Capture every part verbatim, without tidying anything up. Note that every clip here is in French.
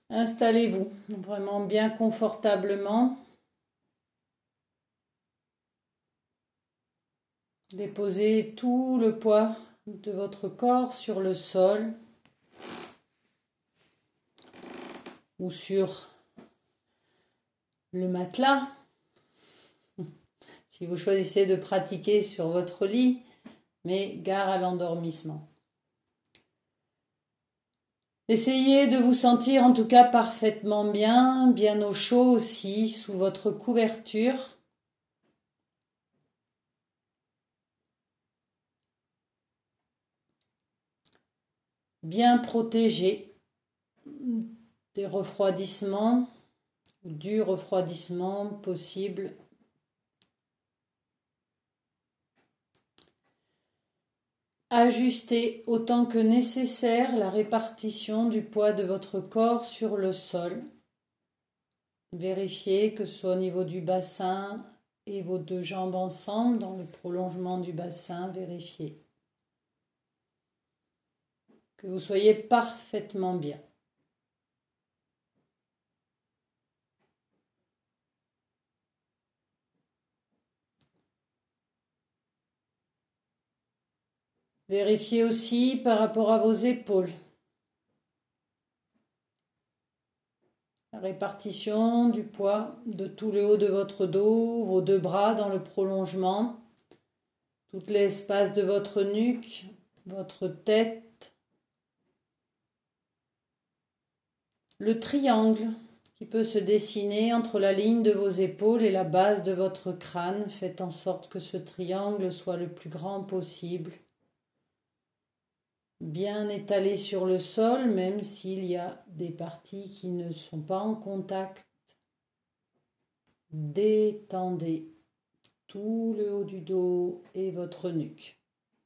Installez-vous vraiment bien confortablement. Déposez tout le poids de votre corps sur le sol ou sur le matelas. Si vous choisissez de pratiquer sur votre lit, mais gare à l'endormissement. Essayez de vous sentir en tout cas parfaitement bien, bien au chaud aussi, sous votre couverture. Bien protégé des refroidissements ou du refroidissement possible. Ajustez autant que nécessaire la répartition du poids de votre corps sur le sol. Vérifiez que ce soit au niveau du bassin et vos deux jambes ensemble, dans le prolongement du bassin, vérifiez. Que vous soyez parfaitement bien. Vérifiez aussi par rapport à vos épaules. La répartition du poids de tout le haut de votre dos, vos deux bras dans le prolongement, tout l'espace de votre nuque, votre tête, le triangle qui peut se dessiner entre la ligne de vos épaules et la base de votre crâne. Faites en sorte que ce triangle soit le plus grand possible. Bien étalé sur le sol, même s'il y a des parties qui ne sont pas en contact. Détendez tout le haut du dos et votre nuque.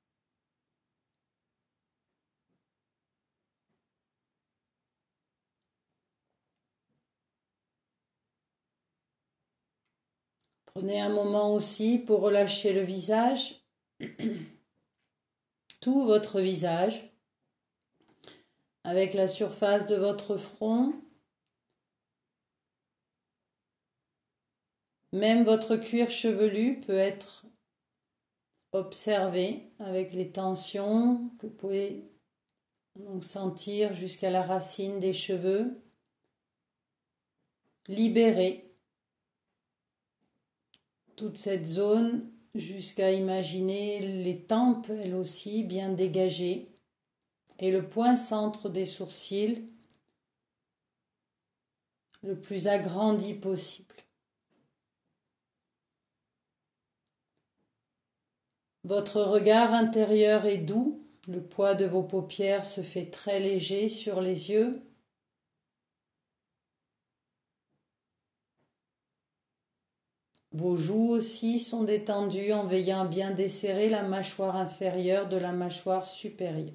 Prenez un moment aussi pour relâcher le visage, tout votre visage, avec la surface de votre front. Même votre cuir chevelu peut être observé avec les tensions que vous pouvez donc sentir jusqu'à la racine des cheveux. Libérez toute cette zone jusqu'à imaginer les tempes, elles aussi, bien dégagées, et le point centre des sourcils le plus agrandi possible. Votre regard intérieur est doux, le poids de vos paupières se fait très léger sur les yeux. Vos joues aussi sont détendues en veillant à bien desserrer la mâchoire inférieure de la mâchoire supérieure.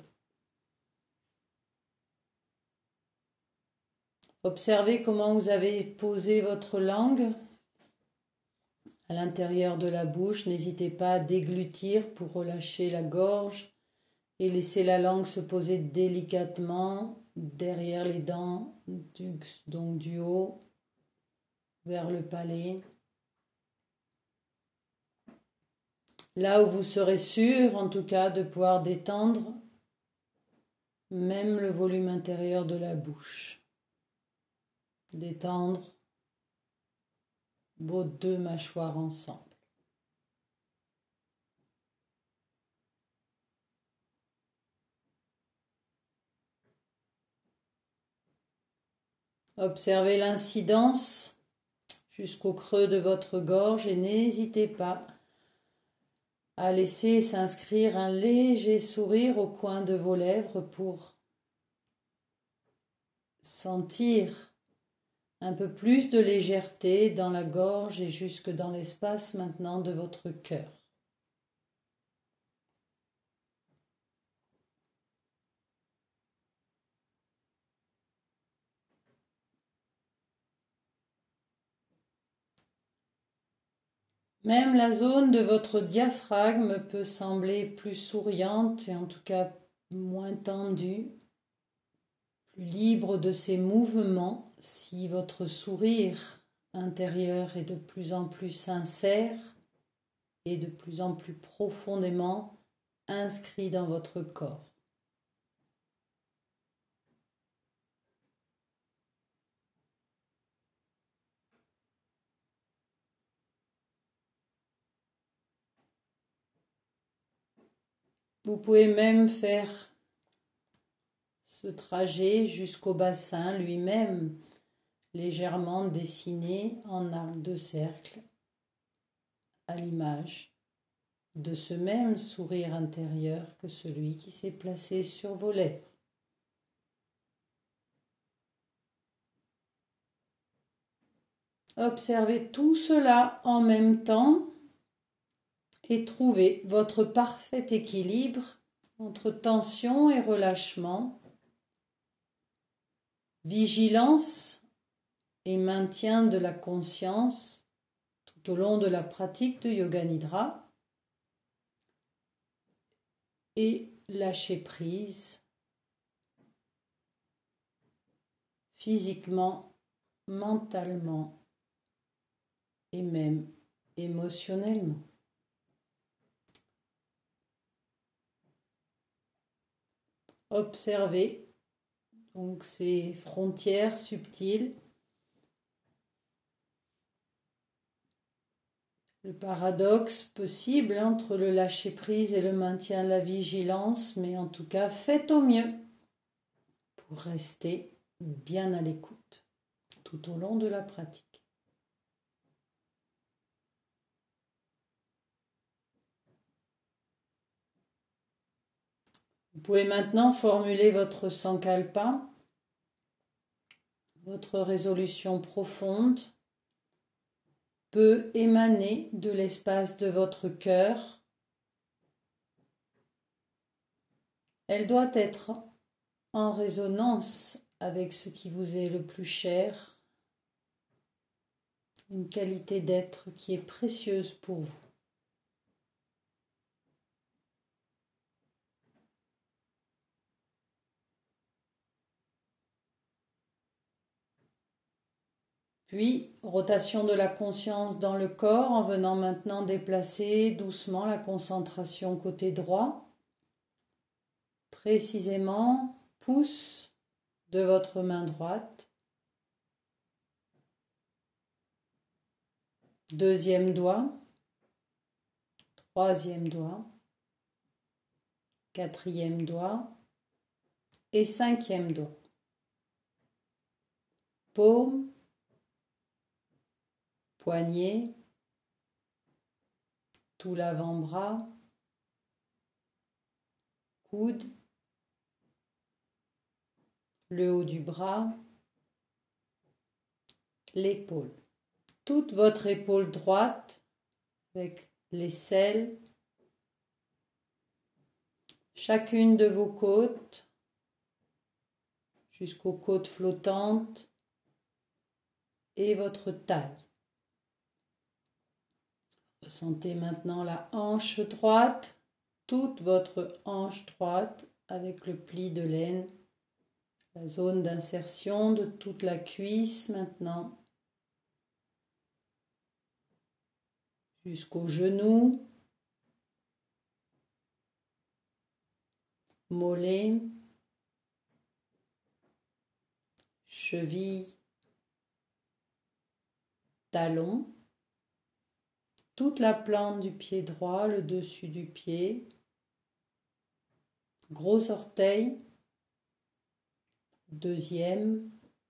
Observez comment vous avez posé votre langue à l'intérieur de la bouche. N'hésitez pas à déglutir pour relâcher la gorge et laisser la langue se poser délicatement derrière les dents, du, donc du haut vers le palais. Là où vous serez sûr, en tout cas, de pouvoir détendre même le volume intérieur de la bouche. Détendre vos deux mâchoires ensemble. Observez l'incidence jusqu'au creux de votre gorge et n'hésitez pas à laisser s'inscrire un léger sourire au coin de vos lèvres pour sentir un peu plus de légèreté dans la gorge et jusque dans l'espace maintenant de votre cœur. Même la zone de votre diaphragme peut sembler plus souriante et en tout cas moins tendue, plus libre de ses mouvements, si votre sourire intérieur est de plus en plus sincère et de plus en plus profondément inscrit dans votre corps. Vous pouvez même faire ce trajet jusqu'au bassin lui-même, légèrement dessiné en arc de cercle, à l'image de ce même sourire intérieur que celui qui s'est placé sur vos lèvres. Observez tout cela en même temps et trouvez votre parfait équilibre entre tension et relâchement, vigilance et maintien de la conscience tout au long de la pratique de Yoga Nidra et lâcher prise physiquement, mentalement et même émotionnellement. Observez donc ces frontières subtiles, le paradoxe possible entre le lâcher-prise et le maintien de la vigilance, mais en tout cas, faites au mieux pour rester bien à l'écoute tout au long de la pratique. Vous pouvez maintenant formuler votre sankalpa, votre résolution profonde peut émaner de l'espace de votre cœur. Elle doit être en résonance avec ce qui vous est le plus cher, une qualité d'être qui est précieuse pour vous. Puis, rotation de la conscience dans le corps en venant maintenant déplacer doucement la concentration côté droit. Précisément, pouce de votre main droite. Deuxième doigt. Troisième doigt. Quatrième doigt. Et cinquième doigt. Paume. Poignet, tout l'avant-bras, coude, le haut du bras, l'épaule. Toute votre épaule droite avec l'aisselle, chacune de vos côtes jusqu'aux côtes flottantes et votre taille. Ressentez maintenant la hanche droite, toute votre hanche droite avec le pli de laine, la zone d'insertion de toute la cuisse maintenant, jusqu'au genou, mollet, cheville, talon. Toute la plante du pied droit, le dessus du pied, gros orteil, deuxième,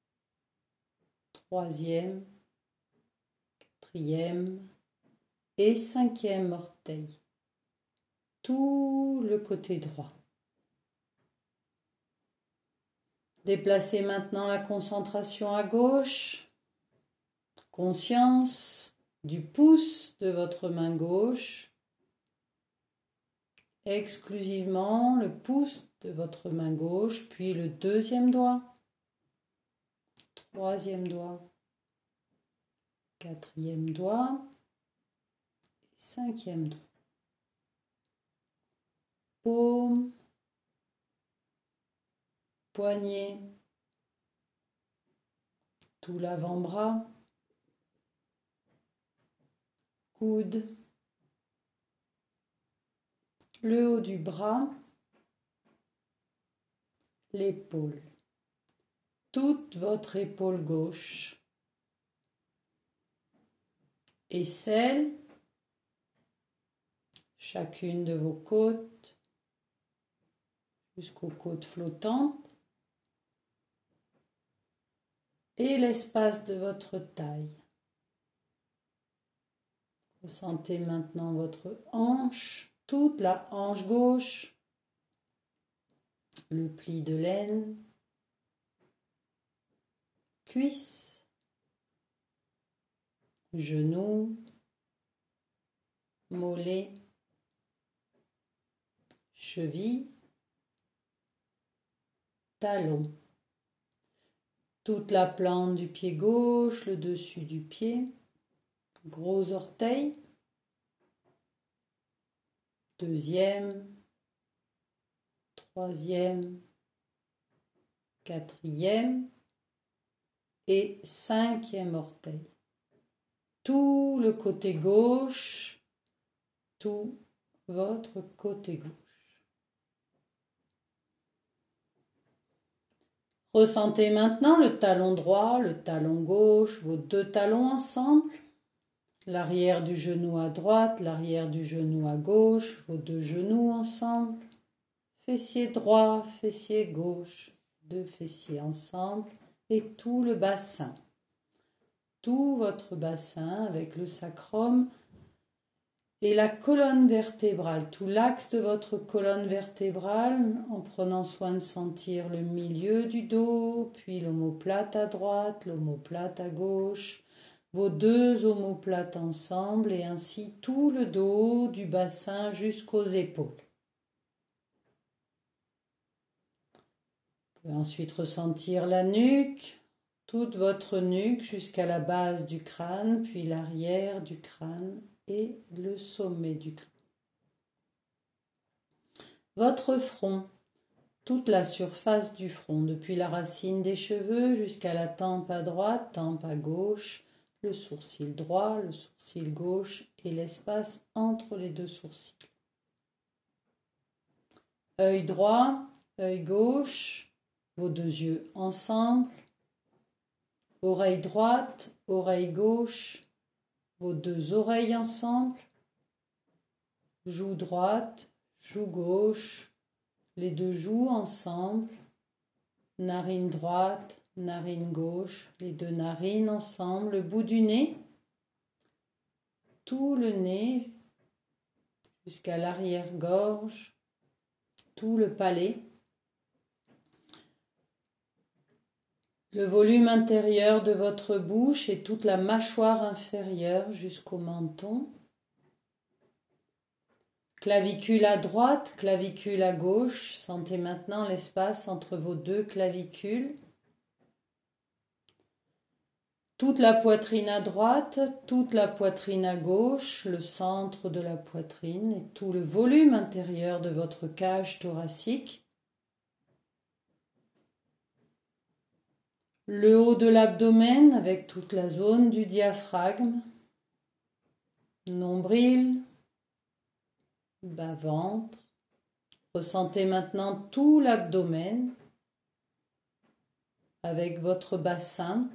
troisième, quatrième et cinquième orteil. Tout le côté droit. Déplacez maintenant la concentration à gauche, conscience du pouce de votre main gauche, exclusivement le pouce de votre main gauche, puis le deuxième doigt, troisième doigt, quatrième doigt, cinquième doigt. Paume, poignet, tout l'avant-bras, coude, le haut du bras, l'épaule, toute votre épaule gauche, aisselle, chacune de vos côtes, jusqu'aux côtes flottantes, et l'espace de votre taille. Ressentez maintenant votre hanche, toute la hanche gauche, le pli de l'aine, cuisse, genou, mollet, cheville, talon. Toute la plante du pied gauche, le dessus du pied, gros orteil, deuxième, troisième, quatrième et cinquième orteil. Tout le côté gauche, tout votre côté gauche. Ressentez maintenant le talon droit, le talon gauche, vos deux talons ensemble, l'arrière du genou à droite, l'arrière du genou à gauche, vos deux genoux ensemble, fessier droit, fessier gauche, deux fessiers ensemble et tout le bassin. Tout votre bassin avec le sacrum et la colonne vertébrale, tout l'axe de votre colonne vertébrale en prenant soin de sentir le milieu du dos, puis l'omoplate à droite, l'omoplate à gauche, vos deux omoplates ensemble et ainsi tout le dos du bassin jusqu'aux épaules. Vous pouvez ensuite ressentir la nuque, toute votre nuque jusqu'à la base du crâne, puis l'arrière du crâne et le sommet du crâne. Votre front, toute la surface du front, depuis la racine des cheveux jusqu'à la tempe à droite, tempe à gauche, le sourcil droit, le sourcil gauche et l'espace entre les deux sourcils. Œil droit, œil gauche, vos deux yeux ensemble, oreille droite, oreille gauche, vos deux oreilles ensemble, joue droite, joue gauche, les deux joues ensemble, narine droite, narine gauche, les deux narines ensemble, le bout du nez, tout le nez jusqu'à l'arrière-gorge, tout le palais, le volume intérieur de votre bouche et toute la mâchoire inférieure jusqu'au menton. Clavicule à droite, clavicule à gauche. Sentez maintenant l'espace entre vos deux clavicules. Toute la poitrine à droite, toute la poitrine à gauche, le centre de la poitrine et tout le volume intérieur de votre cage thoracique. Le haut de l'abdomen avec toute la zone du diaphragme, nombril, bas-ventre. Ressentez maintenant tout l'abdomen avec votre bassin.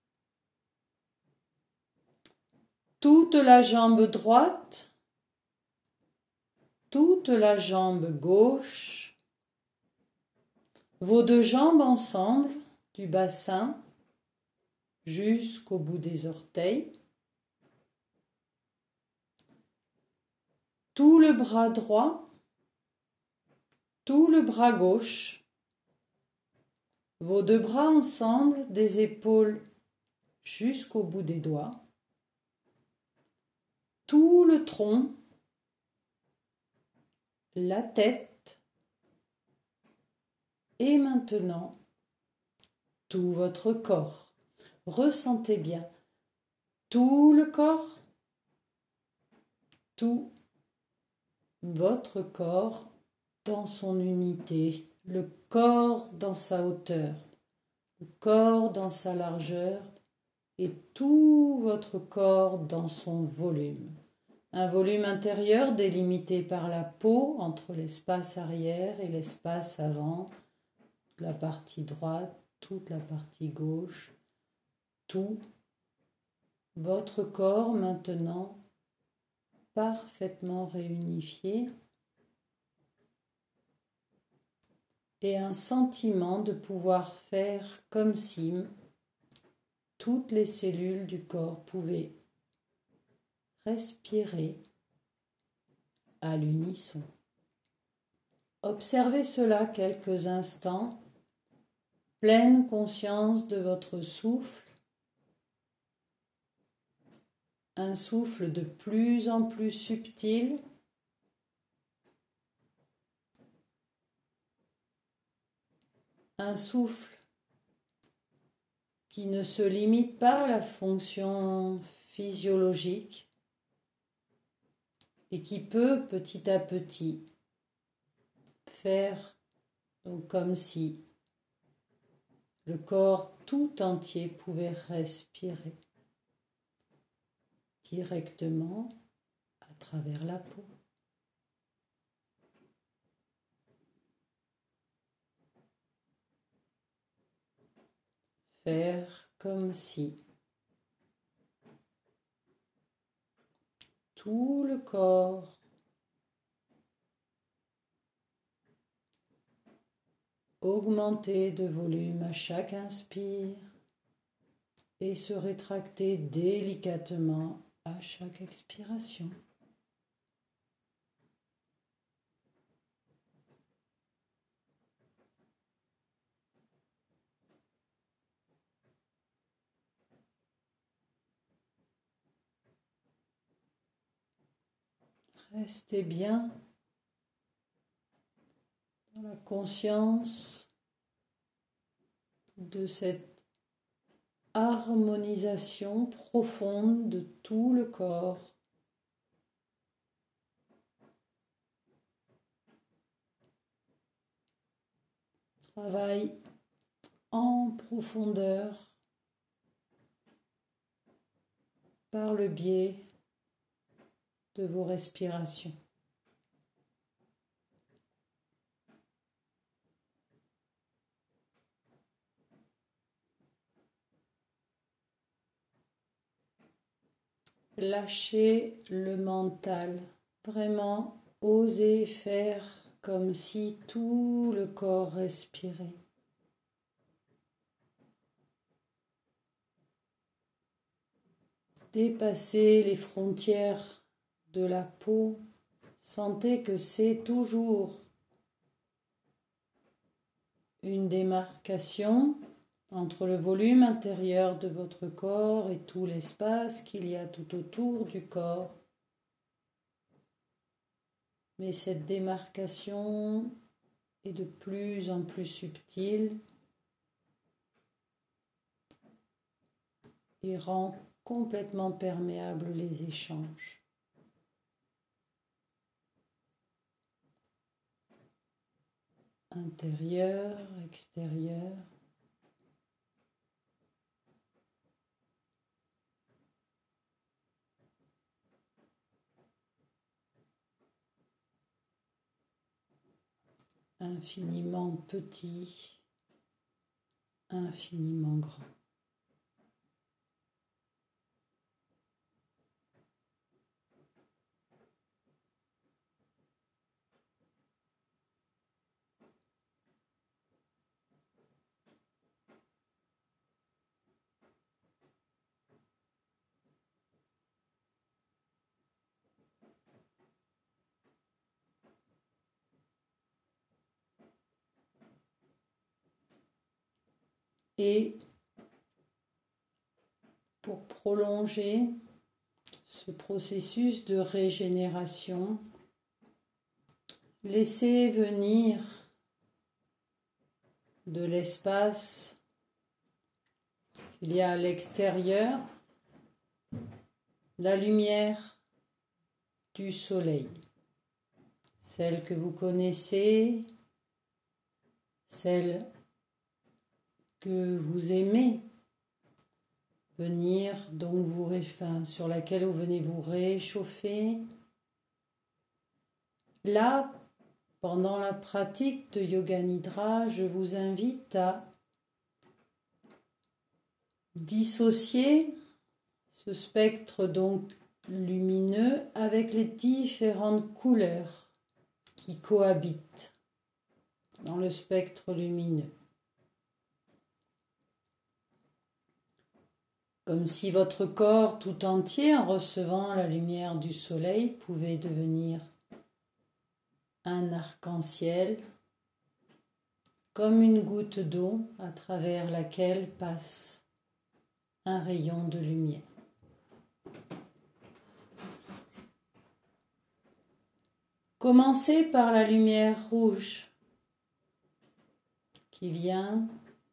Toute la jambe droite, toute la jambe gauche, vos deux jambes ensemble, du bassin jusqu'au bout des orteils. Tout le bras droit, tout le bras gauche, vos deux bras ensemble, des épaules jusqu'au bout des doigts. Tout le tronc, la tête et maintenant tout votre corps. Ressentez bien tout le corps, tout votre corps dans son unité, le corps dans sa hauteur, le corps dans sa largeur, et tout votre corps dans son volume. Un volume intérieur délimité par la peau entre l'espace arrière et l'espace avant, la partie droite, toute la partie gauche, tout votre corps maintenant parfaitement réunifié et un sentiment de pouvoir faire comme si toutes les cellules du corps pouvaient respirer à l'unisson. Observez cela quelques instants, pleine conscience de votre souffle, un souffle de plus en plus subtil, un souffle qui ne se limite pas à la fonction physiologique et qui peut petit à petit faire donc comme si le corps tout entier pouvait respirer directement à travers la peau. Faire comme si tout le corps augmentait de volume à chaque inspire et se rétractait délicatement à chaque expiration. Restez bien dans la conscience de cette harmonisation profonde de tout le corps. Travail en profondeur par le biais de vos respirations. Lâchez le mental, vraiment osez faire comme si tout le corps respirait. Dépassez les frontières de la peau, sentez que c'est toujours une démarcation entre le volume intérieur de votre corps et tout l'espace qu'il y a tout autour du corps. Mais cette démarcation est de plus en plus subtile et rend complètement perméables les échanges. Intérieur, extérieur. Infiniment petit, infiniment grand. Et pour prolonger ce processus de régénération, laissez venir de l'espace qu'il y a à l'extérieur la lumière du soleil, celle que vous connaissez, celle que vous aimez, venir, donc vous, enfin, sur laquelle vous venez vous réchauffer. Là, pendant la pratique de Yoga Nidra, je vous invite à dissocier ce spectre donc lumineux avec les différentes couleurs qui cohabitent dans le spectre lumineux. Comme si votre corps tout entier, en recevant la lumière du soleil, pouvait devenir un arc-en-ciel, comme une goutte d'eau à travers laquelle passe un rayon de lumière. Commencez par la lumière rouge qui vient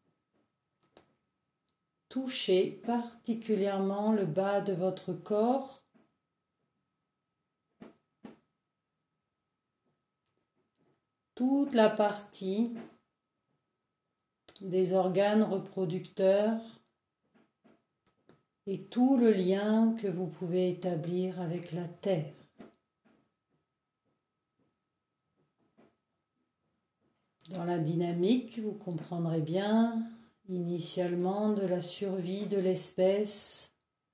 toucher particulièrement le bas de votre corps, toute la partie des organes reproducteurs et tout le lien que vous pouvez établir avec la terre. Dans la dynamique, vous comprendrez bien, initialement de la survie de l'espèce,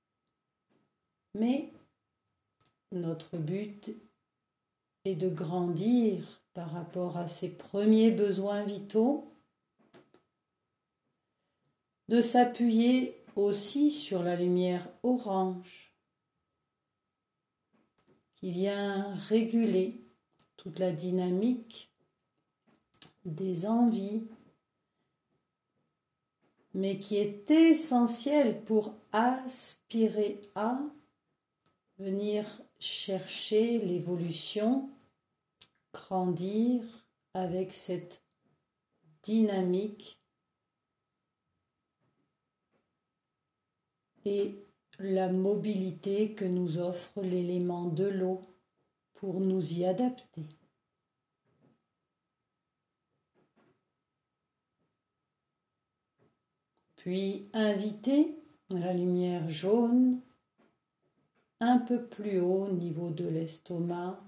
mais notre but est de grandir par rapport à ses premiers besoins vitaux, de s'appuyer aussi sur la lumière orange qui vient réguler toute la dynamique des envies, mais qui est essentielle pour aspirer à venir chercher l'évolution, grandir avec cette dynamique et la mobilité que nous offre l'élément de l'eau pour nous y adapter. Puis invitez la lumière jaune un peu plus haut au niveau de l'estomac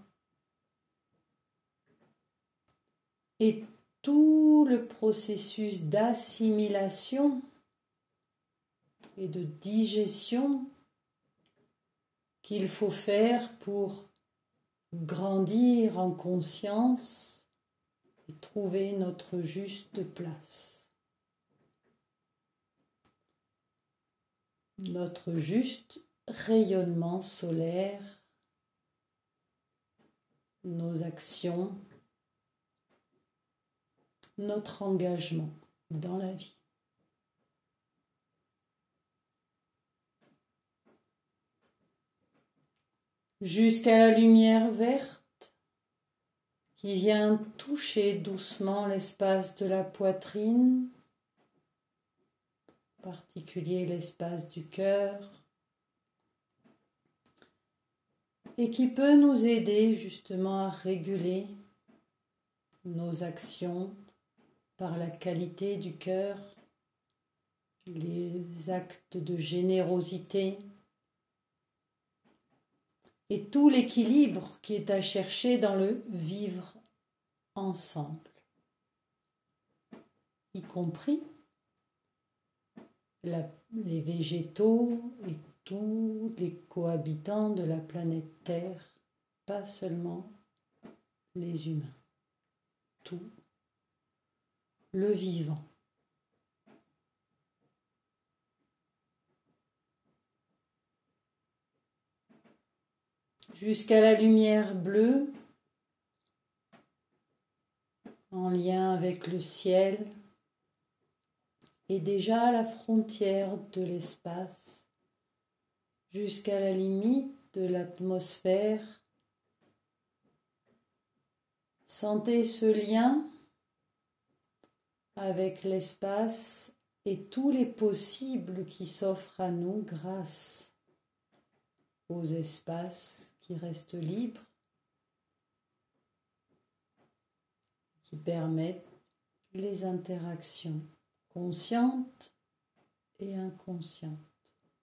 et tout le processus d'assimilation et de digestion qu'il faut faire pour grandir en conscience et trouver notre juste place. Notre juste rayonnement solaire, nos actions, notre engagement dans la vie. Jusqu'à la lumière verte qui vient toucher doucement l'espace de la poitrine, en particulier l'espace du cœur, et qui peut nous aider justement à réguler nos actions par la qualité du cœur, les actes de générosité et tout l'équilibre qui est à chercher dans le vivre ensemble, y compris la, les végétaux et tous les cohabitants de la planète Terre, pas seulement les humains, tout le vivant. Jusqu'à la lumière bleue, en lien avec le ciel, et déjà à la frontière de l'espace, jusqu'à la limite de l'atmosphère. Sentez ce lien avec l'espace et tous les possibles qui s'offrent à nous grâce aux espaces qui restent libres, qui permettent les interactions conscientes et inconscientes.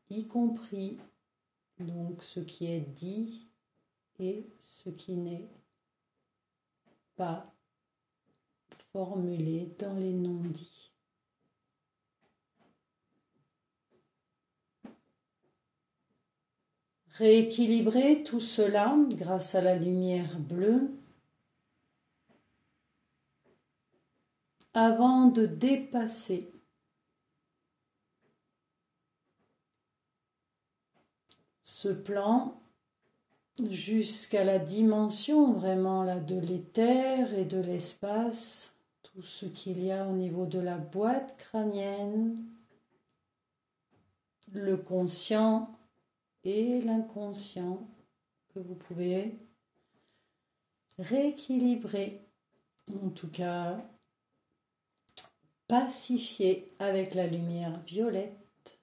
y compris donc ce qui est dit et ce qui n'est pas formulé dans les non-dits. Rééquilibrer tout cela grâce à la lumière bleue avant de dépasser ce plan jusqu'à la dimension vraiment là de l'éther et de l'espace, tout ce qu'il y a au niveau de la boîte crânienne, le conscient et l'inconscient que vous pouvez rééquilibrer, en tout cas pacifier avec la lumière violette.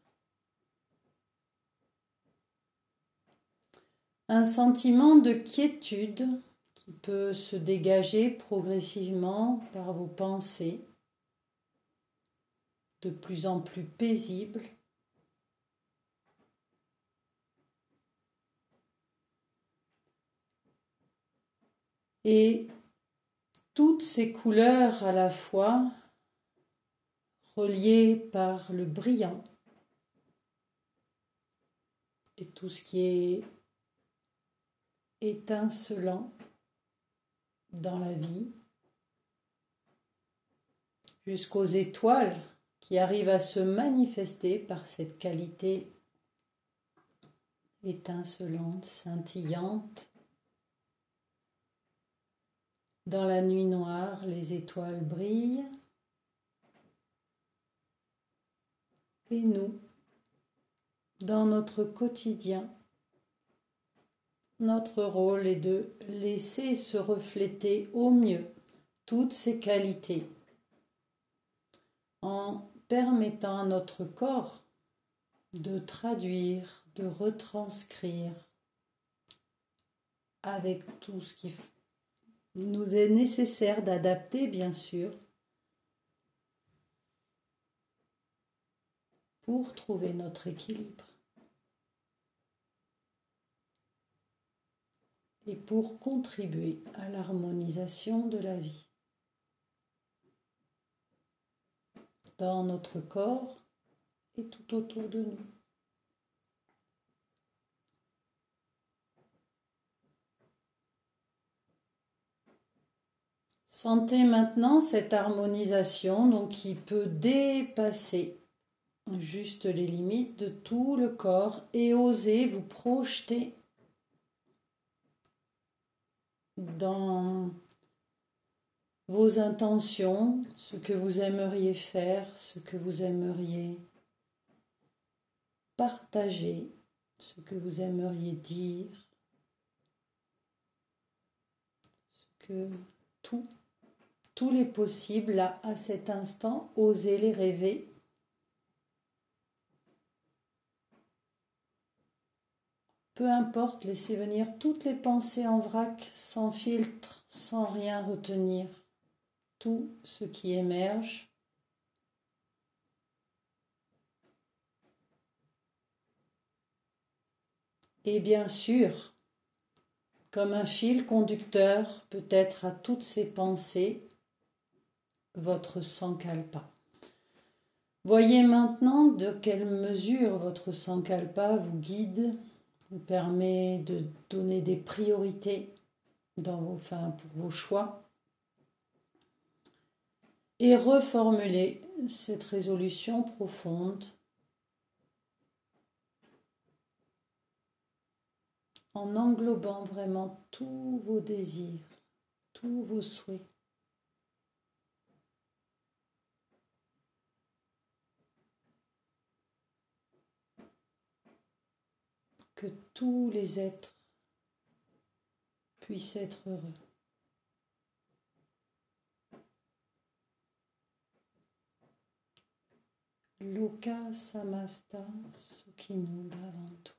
Un sentiment de quiétude qui peut se dégager progressivement par vos pensées, de plus en plus paisibles. Et toutes ces couleurs à la fois, reliées par le brillant, et tout ce qui est étincelant dans la vie, jusqu'aux étoiles qui arrivent à se manifester par cette qualité étincelante, scintillante. Dans la nuit noire, les étoiles brillent. Et nous, dans notre quotidien, notre rôle est de laisser se refléter au mieux toutes ces qualités en permettant à notre corps de traduire, de retranscrire avec tout ce qui nous est nécessaire d'adapter, bien sûr, pour trouver notre équilibre et pour contribuer à l'harmonisation de la vie dans notre corps et tout autour de nous. Sentez maintenant cette harmonisation donc, qui peut dépasser juste les limites de tout le corps et osez vous projeter dans vos intentions, ce que vous aimeriez faire, ce que vous aimeriez partager, ce que vous aimeriez dire, ce que tout, tous les possibles là à cet instant, osez les rêver. Peu importe, laissez venir toutes les pensées en vrac, sans filtre, sans rien retenir. Tout ce qui émerge. Et bien sûr, comme un fil conducteur peut-être à toutes ces pensées, votre sankalpa. Voyez maintenant de quelle mesure votre sankalpa vous guide, vous permet de donner des priorités dans vos, enfin, pour vos choix et reformuler cette résolution profonde en englobant vraiment tous vos désirs, tous vos souhaits. Que tous les êtres puissent être heureux. Loka samasta sukhino bhavantu.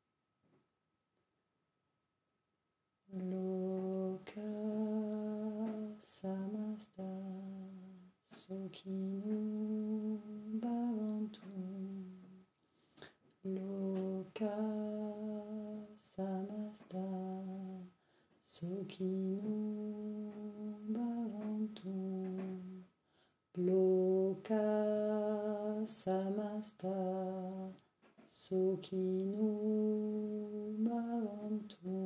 Loka samasta sukhino bhavantu. Loka samasta sukhino bhavantu.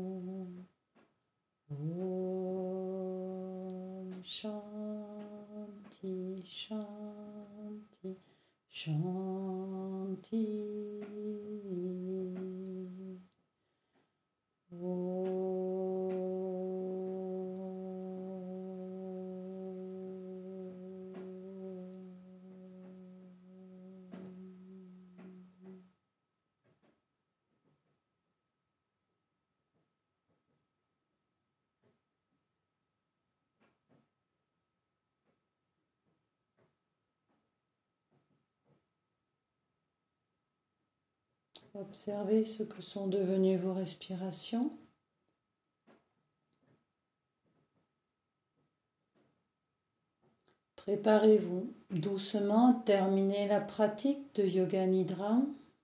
Om Shanti Shanti Shanti. Observez ce que sont devenues vos respirations. Préparez-vous doucement à terminer la pratique de Yoga Nidra.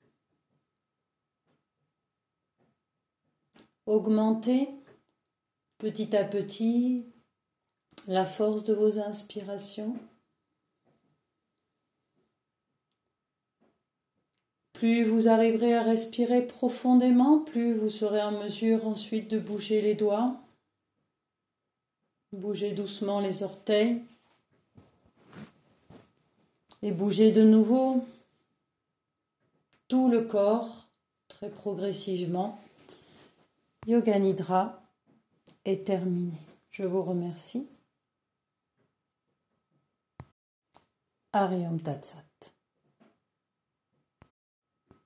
Augmentez petit à petit la force de vos inspirations. Plus vous arriverez à respirer profondément, plus vous serez en mesure ensuite de bouger les doigts. Bougez doucement les orteils. Et bougez de nouveau tout le corps, très progressivement. Yoga Nidra est terminé. Je vous remercie. Hariom Tat Sat.